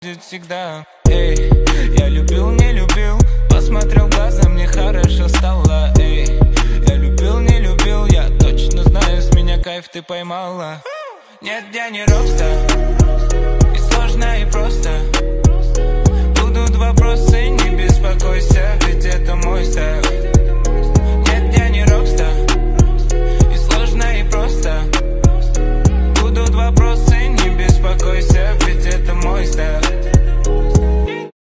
всегда. Эй, я любил, не любил, посмотрел в глаза, мне хорошо стало. Эй, я любил, не любил, я точно знаю, с меня кайф ты поймала. Нет, я не рокстар, и сложно, и просто.